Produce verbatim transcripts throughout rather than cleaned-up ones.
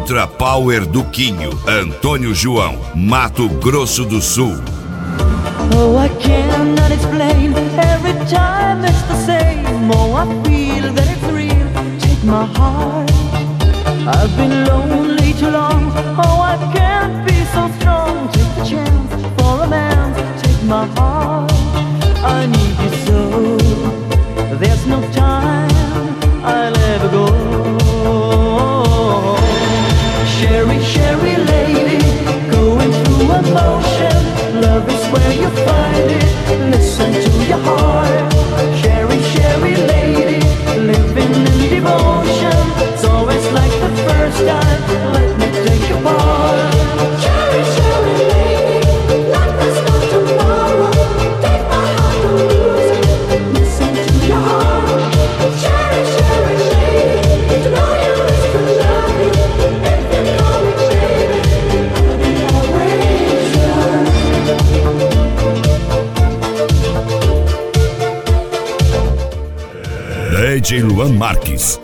Ultra Power Duquinho, Antônio João, Mato Grosso do Sul. Oh, I cannot explain, every time it's the same. Oh, I feel that it's real, take my heart. I've been lonely too long, oh, I can't be so strong. Take the chance for a man, take my heart. I need you so, there's no time I'll ever go. Sherry, Sherry lady, going through emotion. Love is where you find it, listen to your heart. Sherry, Sherry lady, living in devotion. It's always like the first time, let me take your part. Sherry, Sherry lady, like there's no tomorrow. Take my heart, don't lose it, listen to your heart. Sherry, Sherry lady, to know you is to love you. If you call me baby, I'll be always yours. D J Luan Marques.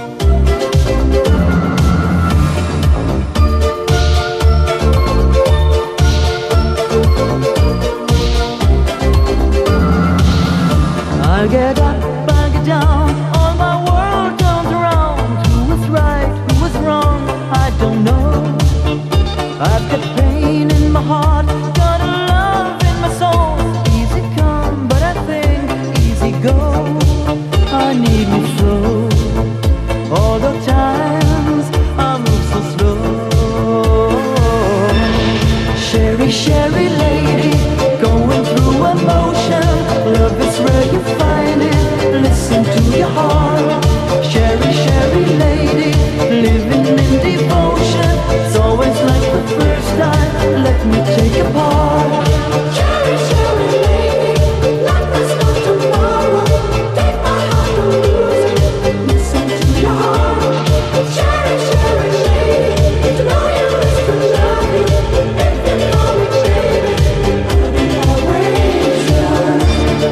I get up, I get down, all my world turns around. Who was right, who was wrong, I don't know. I've got pain in my heart, got a love in my soul. Easy come, but I think easy go. I need you so, all the times I move so slow. Sherry, Sherry lady, going through emotion. Love is where you find it, listen to your heart. Sherry, Sherry lady, living in devotion. It's always like the first time, let me take your part. Sherry, Sherry lady, like there's no tomorrow. Take my heart, don't lose it, listen to your heart. Sherry, Sherry lady, to know you is to love you. If you call me baby, I'll be always yours.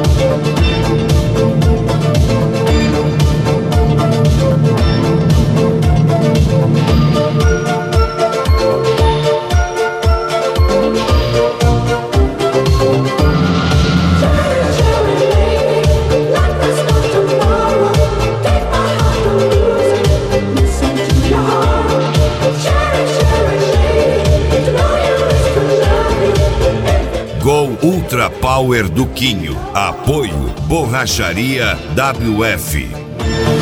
Gol Ultra Power Duquinho. Apoio Borracharia W F.